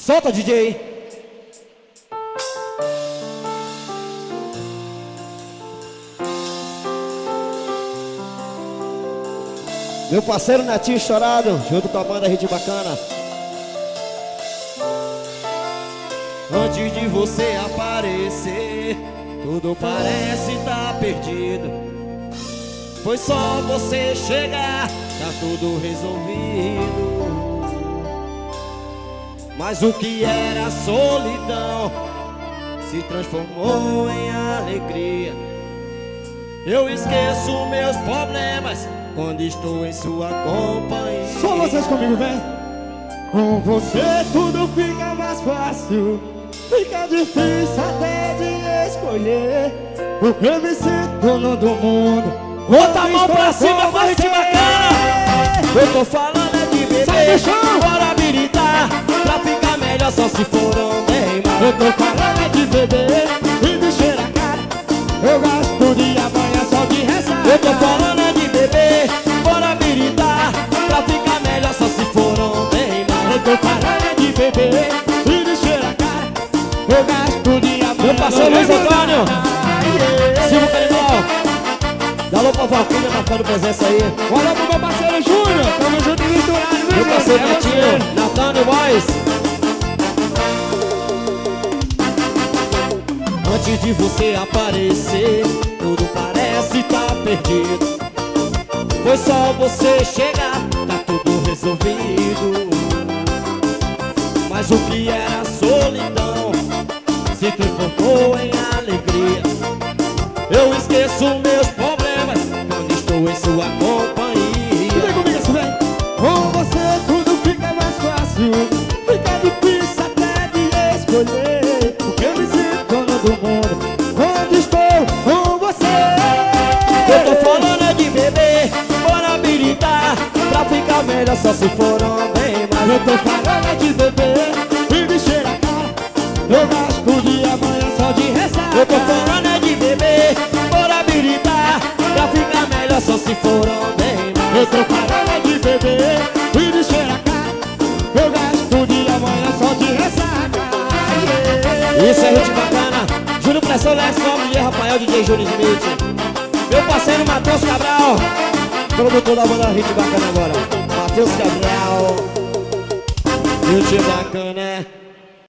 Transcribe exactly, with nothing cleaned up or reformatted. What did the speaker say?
Solta, D J. Meu parceiro Netinho Chorado, junto com a banda Rede Bacana. Antes de você aparecer, tudo parece tá perdido. Foi só você chegar, tá tudo resolvido. Mas o que era solidão se transformou em alegria. Eu esqueço meus problemas quando estou em sua companhia. Só vocês comigo, vem. Com você tudo fica mais fácil, fica difícil até de escolher, porque eu me sinto dono do mundo. Bota a mão pra cima pra gente bacana. Eu tô falando é de beber, bora habilitar, pra ficar melhor só se for homem. Eu tô falando é de beber e de cheirar a cara. Eu gasto dia amanhã só de ressaca. Eu tô falando é de beber, bora habilitar, pra ficar melhor só se for homem. Eu tô falando é de beber e de cheirar a cara. Eu gasto dia amanhã. Meu parceiro Luiz Antônio, Silvio Canibal, dá alô pra Valquíria marcando presença aí. Um alô pro meu parceiro Júnior, tamo junto e misturado, viu? Meu parceiro Netinho, Nathaniel Boys. Antes de você aparecer, tudo parece tá perdido. Foi só você chegar, tá tudo resolvido. Mas o que era solidão se transformou em alegria. Eu esqueço meus problemas quando estou em sua companhia. Vem comigo assim, vem. Com você tudo fica mais fácil, fica difícil até de escolher, porque eu me sinto dono do mundo quando estou com você. Eu tô falando é de beber, bora habilitar, pra ficar melhor só se for homem. Mas Eu tô falando é de beber e de cheirar a cara. Eu gasto dia amanhã só de ressaca. eu tô falando é de beber, bora habilitar, pra ficar melhor só se for homem. Eu tô falando é de beber e de cheirar a cara. Eu gasto dia amanhã só de ressaca. Yeah. Isso é gente bacana. Júnior Pressão, Lex, Nome, Rafael, D J Júnior Smith. Meu parceiro Matheus Cabral, produtor da banda Hit Bacana agora. Matheus Cabral, Hit Bacana.